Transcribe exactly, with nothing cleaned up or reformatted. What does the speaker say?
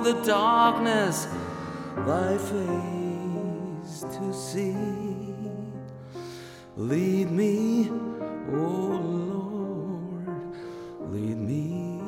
the darkness thy face to see. Lead me, O Lord, lead me